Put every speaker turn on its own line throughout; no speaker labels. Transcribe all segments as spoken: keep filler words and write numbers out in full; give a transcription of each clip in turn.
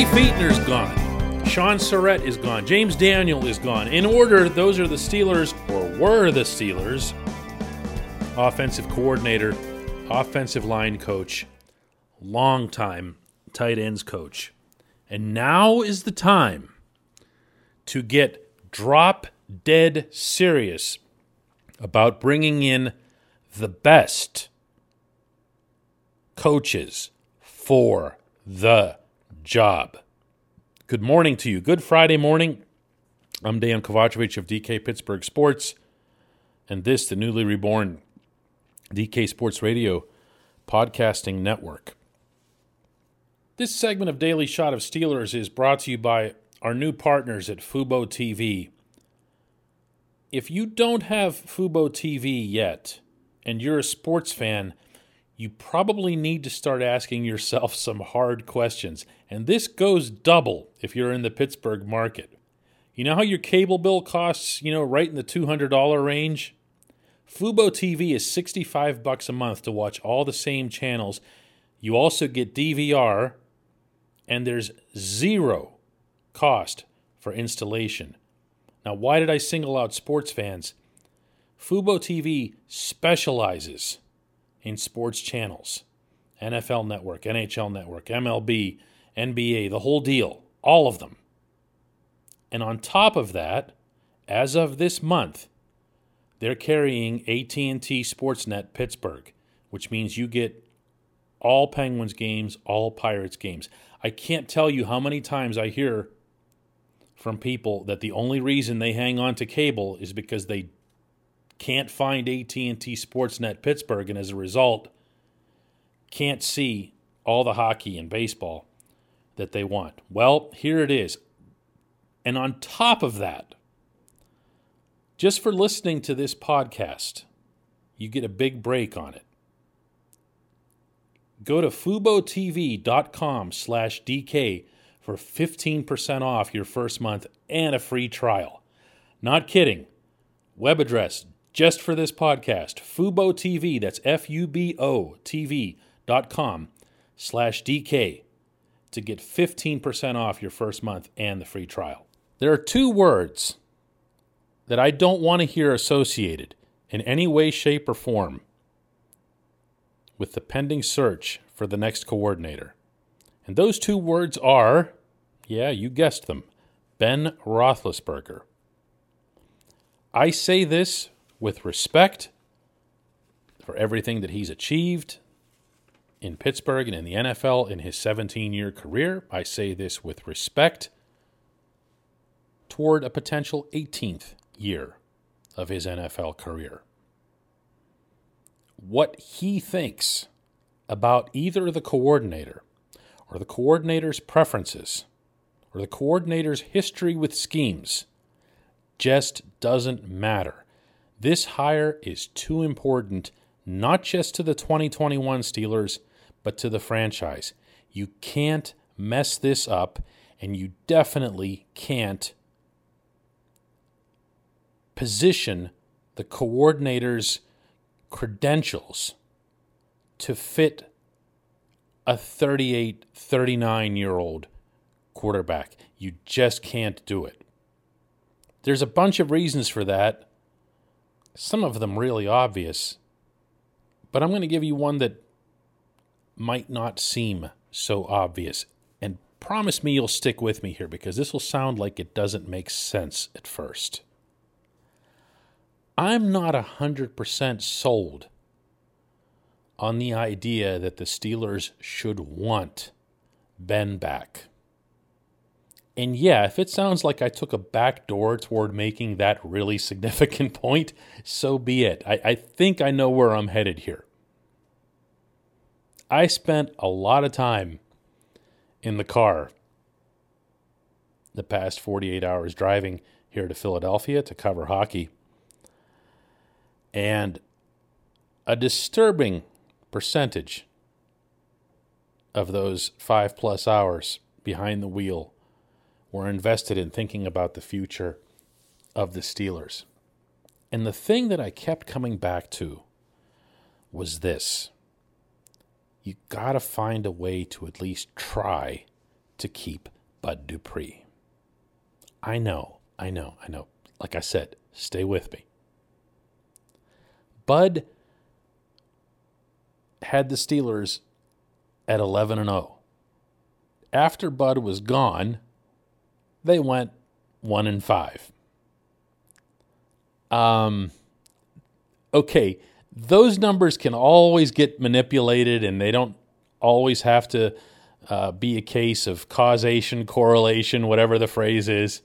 Jay Feitner's gone. Sean Surrett is gone. James Daniel is gone. In order, those are the Steelers, or were the Steelers, offensive coordinator, offensive line coach, longtime tight ends coach. And now is the time to get drop dead serious about bringing in the best coaches for the job. Good morning to you. Good Friday morning. I'm Dan Kovacevic of D K Pittsburgh Sports, and this, the newly reborn D K Sports Radio podcasting network. This segment of Daily Shot of Steelers is brought to you by our new partners at Fubo T V. If you don't have Fubo T V yet, and you're a sports fan, you probably need to start asking yourself some hard questions. And this goes double if you're in the Pittsburgh market. You know how your cable bill costs, you know, right in the two hundred dollars range? Fubo T V is sixty-five bucks a month to watch all the same channels. You also get D V R, and there's zero cost for installation. Now, why did I single out sports fans? Fubo T V specializes in sports channels. N F L Network, N H L Network, M L B, N B A, the whole deal. All of them. And on top of that, as of this month, they're carrying A T and T Sportsnet Pittsburgh, which means you get all Penguins games, all Pirates games. I can't tell you how many times I hear from people that the only reason they hang on to cable is because they can't find A T and T Sportsnet Pittsburgh, and as a result, can't see all the hockey and baseball that they want. Well, here it is. And on top of that, just for listening to this podcast, you get a big break on it. Go to FuboTV.com slash DK for fifteen percent off your first month and a free trial. Not kidding. Web address just for this podcast, Fubo T V, that's F U B O T V dot com slash D K to get fifteen percent off your first month and the free trial. There are two words that I don't want to hear associated in any way, shape, or form with the pending search for the next coordinator. And those two words are, yeah, you guessed them, Ben Roethlisberger. I say this with respect for everything that he's achieved in Pittsburgh and in the N F L in his seventeen-year career. I say this with respect toward a potential eighteenth year of his N F L career. What he thinks about either the coordinator or the coordinator's preferences or the coordinator's history with schemes just doesn't matter. This hire is too important, not just to the twenty twenty-one Steelers, but to the franchise. You can't mess this up, and you definitely can't position the coordinator's credentials to fit a thirty-eight, thirty-nine-year-old quarterback. You just can't do it. There's a bunch of reasons for that, some of them really obvious, but I'm going to give you one that might not seem so obvious. And promise me you'll stick with me here, because this will sound like it doesn't make sense at first. I'm not one hundred percent sold on the idea that the Steelers should want Ben back. And yeah, if it sounds like I took a back door toward making that really significant point, so be it. I, I think I know where I'm headed here. I spent a lot of time in the car the past forty-eight hours driving here to Philadelphia to cover hockey. And a disturbing percentage of those five plus hours behind the wheel were invested in thinking about the future of the Steelers. And the thing that I kept coming back to was this. You got to find a way to at least try to keep Bud Dupree. I know, I know, I know. Like I said, stay with me. Bud had the Steelers at eleven and oh. After Bud was gone, they went one and five. Um, okay, those numbers can always get manipulated, and they don't always have to uh, be a case of causation, correlation, whatever the phrase is.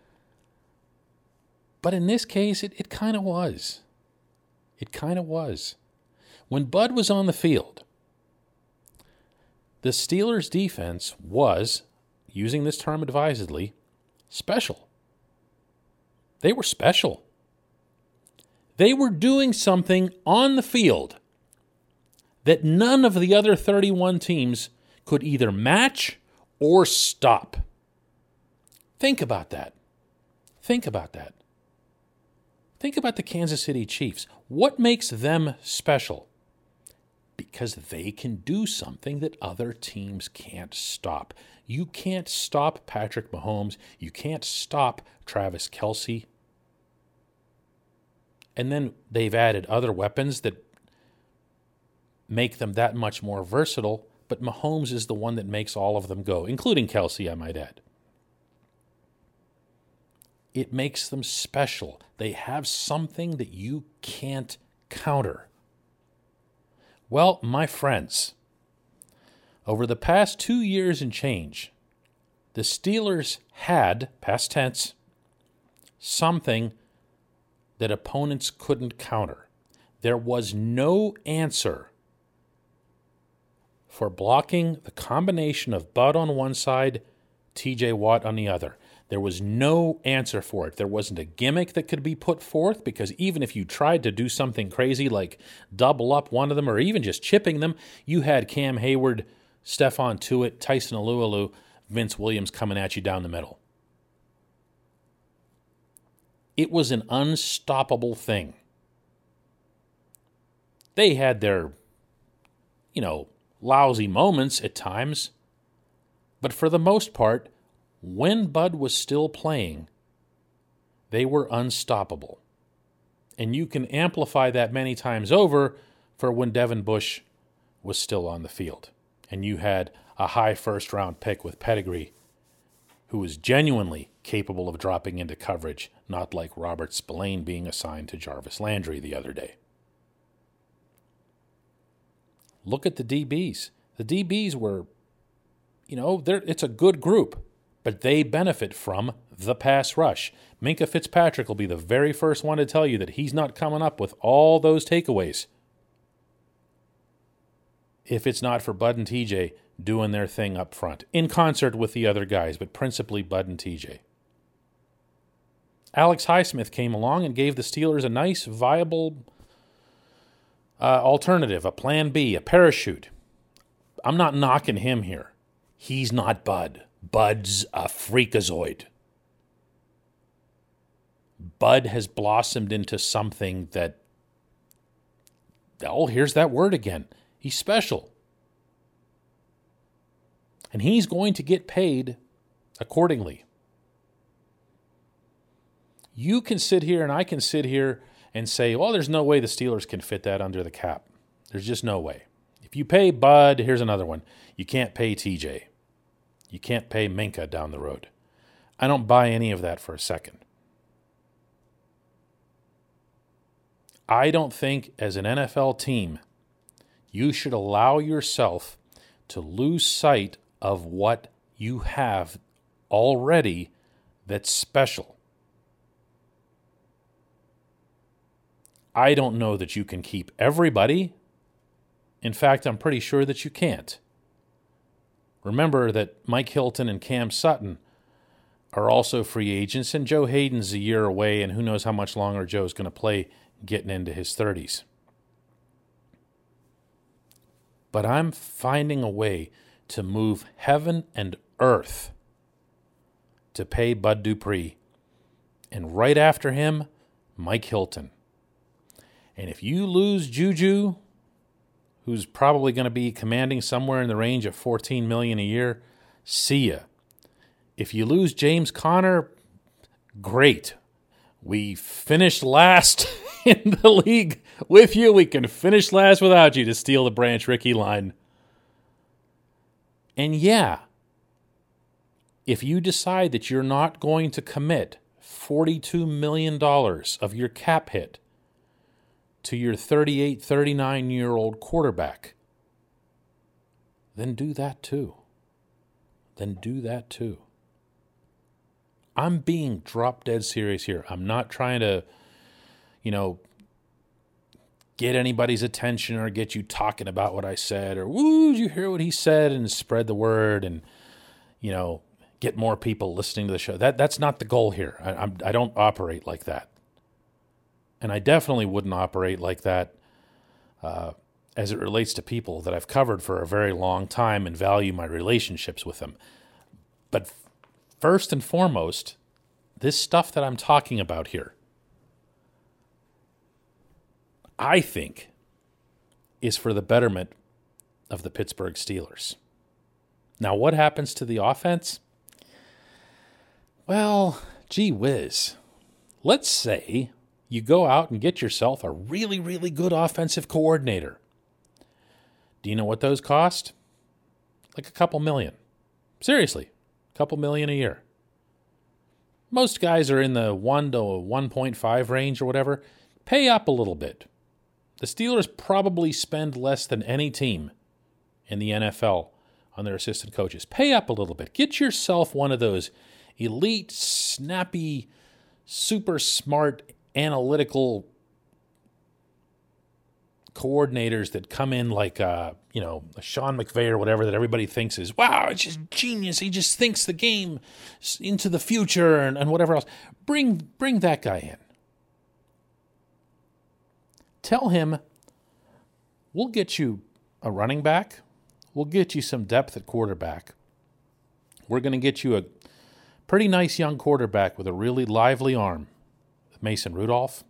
But in this case, it, it kind of was. It kind of was. When Bud was on the field, the Steelers' defense was, using this term advisedly, special. They were special. They were doing something on the field that none of the other thirty-one teams could either match or stop. Think about that. Think about that. Think about the Kansas City Chiefs. What makes them special? Because they can do something that other teams can't stop. You can't stop Patrick Mahomes. You can't stop Travis Kelce. And then they've added other weapons that make them that much more versatile, but Mahomes is the one that makes all of them go, including Kelce, I might add. It makes them special. They have something that you can't counter. Well, my friends, over the past two years and change, the Steelers had, past tense, something that opponents couldn't counter. There was no answer for blocking the combination of Bud on one side, T J Watt on the other. There was no answer for it. There wasn't a gimmick that could be put forth, because even if you tried to do something crazy like double up one of them or even just chipping them, you had Cam Hayward, Stephon Tuitt, Tyson Alualu, Vince Williams coming at you down the middle. It was an unstoppable thing. They had their, you know, lousy moments at times, but for the most part, when Bud was still playing, they were unstoppable. And you can amplify that many times over for when Devin Bush was still on the field. And you had a high first-round pick with pedigree who was genuinely capable of dropping into coverage, not like Robert Spillane being assigned to Jarvis Landry the other day. Look at the D Bs. The D Bs were, you know, they're, it's a good group, but they benefit from the pass rush. Minkah Fitzpatrick will be the very first one to tell you that he's not coming up with all those takeaways if it's not for Bud and T J doing their thing up front, in concert with the other guys, but principally Bud and T J. Alex Highsmith came along and gave the Steelers a nice, viable uh, alternative, a plan B, a parachute. I'm not knocking him here. He's not Bud. Bud's a freakazoid. Bud has blossomed into something that, oh, here's that word again. He's special. And he's going to get paid accordingly. You can sit here and I can sit here and say, well, there's no way the Steelers can fit that under the cap. There's just no way. If you pay Bud, here's another one. You can't pay T J. You can't pay Minkah down the road. I don't buy any of that for a second. I don't think as an N F L team, you should allow yourself to lose sight of what you have already that's special. I don't know that you can keep everybody. In fact, I'm pretty sure that you can't. Remember that Mike Hilton and Cam Sutton are also free agents, and Joe Hayden's a year away, and who knows how much longer Joe's going to play getting into his thirties. But I'm finding a way to move heaven and earth to pay Bud Dupree, and right after him, Mike Hilton. And if you lose Juju, who's probably going to be commanding somewhere in the range of fourteen million dollars a year, see ya. If you lose James Conner, great. We finished last in the league with you. We can finish last without you, to steal the Branch Rickey line. And yeah, if you decide that you're not going to commit forty-two million dollars of your cap hit to your thirty-eight, thirty-nine-year-old quarterback, then do that too. Then do that too. I'm being drop dead serious here. I'm not trying to, you know, get anybody's attention or get you talking about what I said or, woo, did you hear what he said, and spread the word and, you know, get more people listening to the show. That That's not the goal here. I, I'm, I don't operate like that. And I definitely wouldn't operate like that uh, as it relates to people that I've covered for a very long time and value my relationships with them. But first and foremost, this stuff that I'm talking about here, I think, is for the betterment of the Pittsburgh Steelers. Now, what happens to the offense? Well, gee whiz. Let's say you go out and get yourself a really, really good offensive coordinator. Do you know what those cost? Like a couple million. Seriously, a couple million a year. Most guys are in the one to one point five range or whatever. Pay up a little bit. The Steelers probably spend less than any team in the N F L on their assistant coaches. Pay up a little bit. Get yourself one of those elite, snappy, super smart, analytical coordinators that come in like, uh, you know, Sean McVay or whatever, that everybody thinks is, wow, it's just genius. He just thinks the game into the future and, and whatever else. Bring, bring that guy in. Tell him, we'll get you a running back. We'll get you some depth at quarterback. We're going to get you a pretty nice young quarterback with a really lively arm, Mason Rudolph.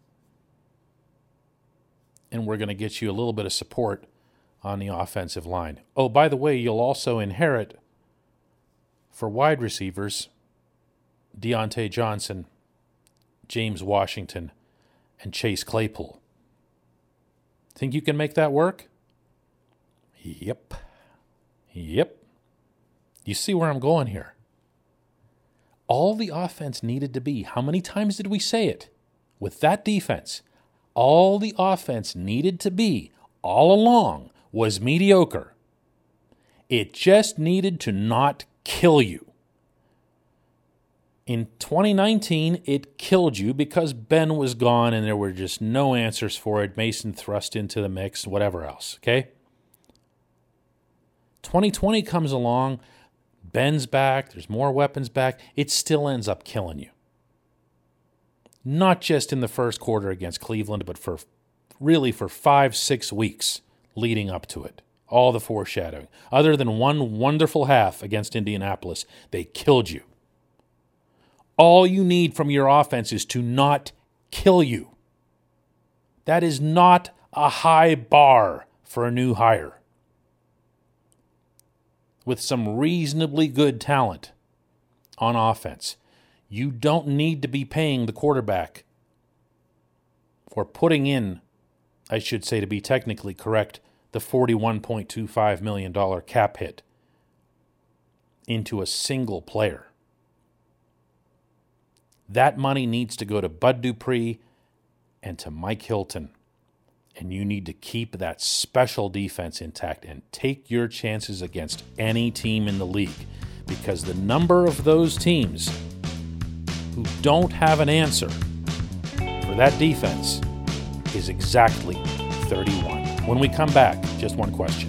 And we're going to get you a little bit of support on the offensive line. Oh, by the way, you'll also inherit, for wide receivers, Deontay Johnson, James Washington, and Chase Claypool. Think you can make that work? Yep. Yep. You see where I'm going here? All the offense needed to be, how many times did we say it? With that defense, all the offense needed to be, all along, was mediocre. It just needed to not kill you. In twenty nineteen, it killed you because Ben was gone and there were just no answers for it. Mason thrust into the mix, whatever else, okay? twenty twenty comes along, Ben's back, there's more weapons back. It still ends up killing you. Not just in the first quarter against Cleveland, but for really for five, six weeks leading up to it. All the foreshadowing. Other than one wonderful half against Indianapolis, they killed you. All you need from your offense is to not kill you. That is not a high bar for a new hire. With some reasonably good talent on offense, you don't need to be paying the quarterback or putting in, I should say to be technically correct, the forty-one point two five million dollars cap hit into a single player. That money needs to go to Bud Dupree and to Mike Hilton. And you need to keep that special defense intact and take your chances against any team in the league. Because the number of those teams who don't have an answer for that defense is exactly thirty-one. When we come back, just one question.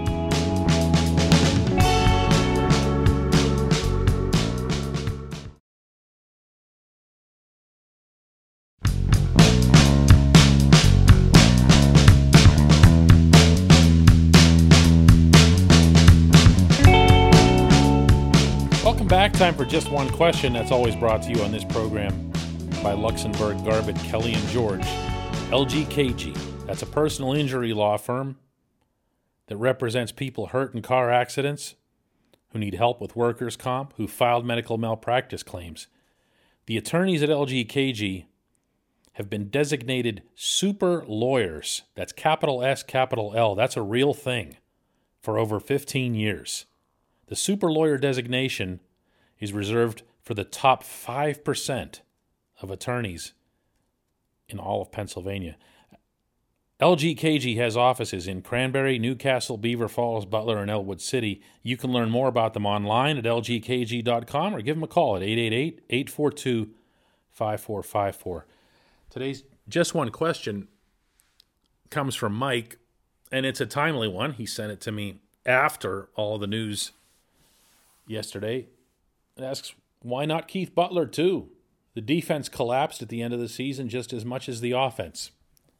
Back time for just one question. That's always brought to you on this program by Luxembourg, Garbett, Kelly and George, L G K G. That's a personal injury law firm that represents people hurt in car accidents who need help with workers' comp, who filed medical malpractice claims. The attorneys at L G K G have been designated super lawyers. That's capital S, capital L. That's a real thing for over fifteen years. The super lawyer designation is reserved for the top five percent of attorneys in all of Pennsylvania. L G K G has offices in Cranberry, Newcastle, Beaver Falls, Butler, and Elwood City. You can learn more about them online at L G K G dot com or give them a call at eight eight eight, eight four two, five four five four. Today's Just One Question comes from Mike, and it's a timely one. He sent it to me after all the news yesterday. It asks, why not Keith Butler too? The defense collapsed at the end of the season just as much as the offense.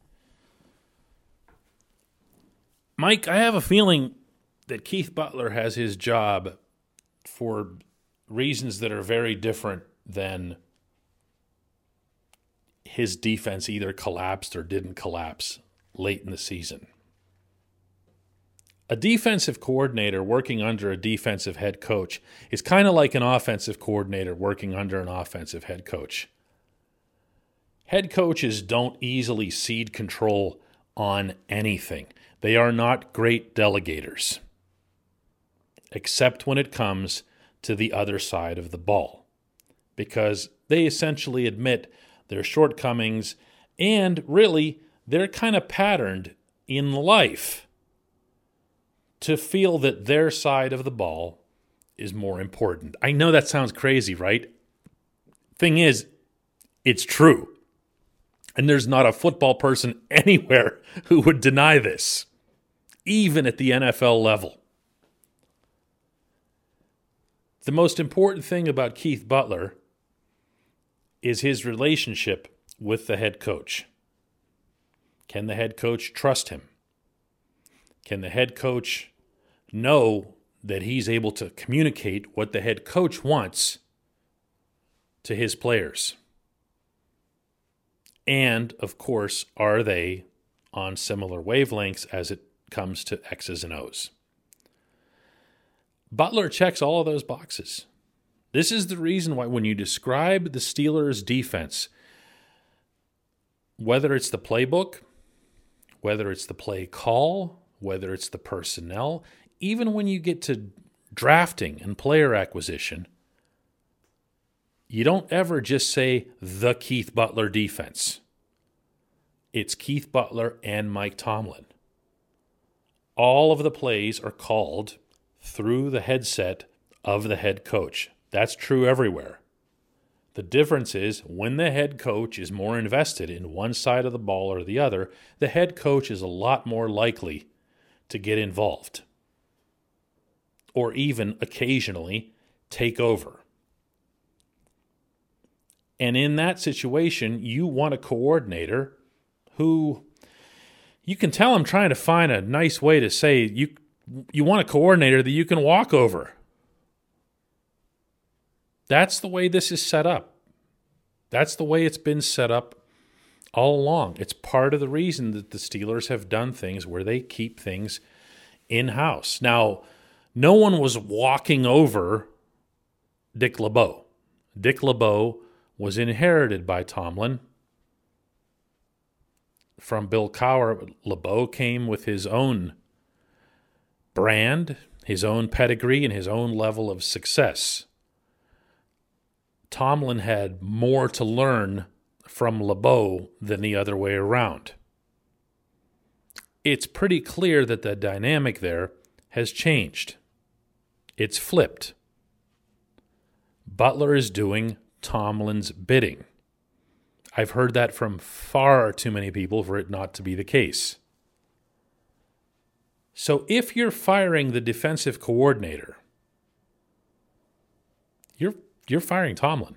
Mike, I have a feeling that Keith Butler has his job for reasons that are very different than his defense either collapsed or didn't collapse late in the season. A defensive coordinator working under a defensive head coach is kind of like an offensive coordinator working under an offensive head coach. Head coaches don't easily cede control on anything. They are not great delegators, except when it comes to the other side of the ball, because they essentially admit their shortcomings, and really, they're kind of patterned in life to feel that their side of the ball is more important. I know that sounds crazy, right? Thing is, it's true. And there's not a football person anywhere who would deny this, even at the N F L level. The most important thing about Keith Butler is his relationship with the head coach. Can the head coach trust him? Can the head coach know that he's able to communicate what the head coach wants to his players? And, of course, are they on similar wavelengths as it comes to X's and O's? Butler checks all of those boxes. This is the reason why when you describe the Steelers' defense, whether it's the playbook, whether it's the play call, whether it's the personnel, even when you get to drafting and player acquisition, you don't ever just say the Keith Butler defense. It's Keith Butler and Mike Tomlin. All of the plays are called through the headset of the head coach. That's true everywhere. The difference is when the head coach is more invested in one side of the ball or the other, the head coach is a lot more likely to get involved or even occasionally take over. And in that situation, you want a coordinator who, you can tell I'm trying to find a nice way to say, you you want a coordinator that you can walk over. That's the way this is set up. That's the way it's been set up all along. It's part of the reason that the Steelers have done things where they keep things in-house. Now, no one was walking over Dick LeBeau. Dick LeBeau was inherited by Tomlin from Bill Cowher. LeBeau came with his own brand, his own pedigree, and his own level of success. Tomlin had more to learn from LeBeau than the other way around. It's pretty clear that the dynamic there has changed. It's flipped. Butler is doing Tomlin's bidding. I've heard that from far too many people for it not to be the case. So if you're firing the defensive coordinator, you're you're firing Tomlin.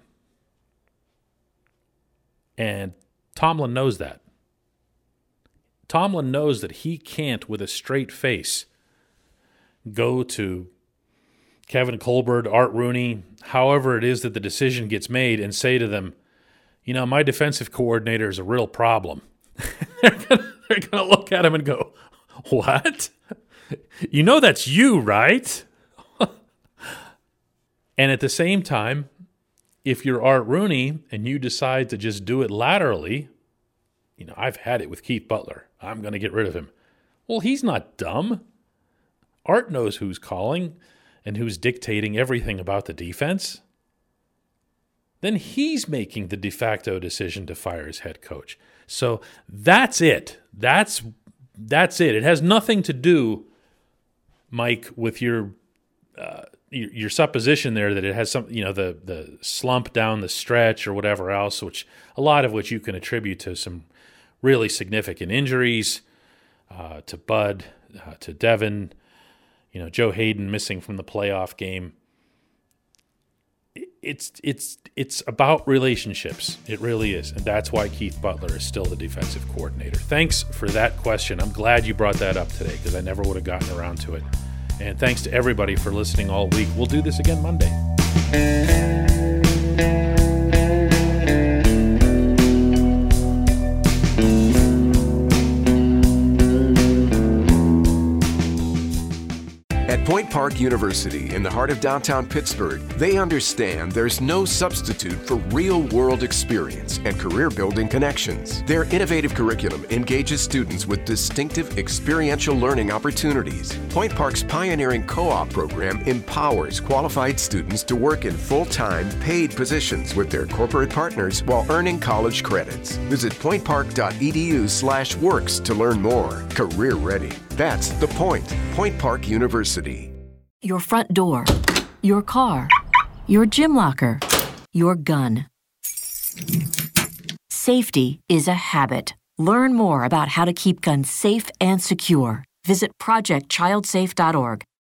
And Tomlin knows that. Tomlin knows that he can't, with a straight face, go to Kevin Colbert, Art Rooney, however it is that the decision gets made, and say to them, you know, my defensive coordinator is a real problem. They're going to look at him and go, what? You know that's you, right? And at the same time, if you're Art Rooney and you decide to just do it laterally, you know, I've had it with Keith Butler. I'm going to get rid of him. Well, he's not dumb. Art knows who's calling and who's dictating everything about the defense. Then he's making the de facto decision to fire his head coach. So that's it. That's that's it. It has nothing to do, Mike, with your uh, your, your supposition there that it has some, you know, the the slump down the stretch or whatever else, which a lot of which you can attribute to some really significant injuries, uh, to Bud, uh, to Devin, you know, Joe Hayden missing from the playoff game. It's it's it's about relationships. It really is. And that's why Keith Butler is still the defensive coordinator. Thanks for that question. I'm glad you brought that up today because I never would have gotten around to it. And thanks to everybody for listening all week. We'll do this again Monday.
At Point Park University in the heart of downtown Pittsburgh, they understand there's no substitute for real-world experience and career-building connections. Their innovative curriculum engages students with distinctive experiential learning opportunities. Point Park's pioneering co-op program empowers qualified students to work in full-time, paid positions with their corporate partners while earning college credits. Visit pointpark.edu slash works to learn more. Career ready. That's the point. Point Park University.
Your front door, your car, your gym locker, your gun. Safety is a habit. Learn more about how to keep guns safe and secure. Visit project child safe dot org.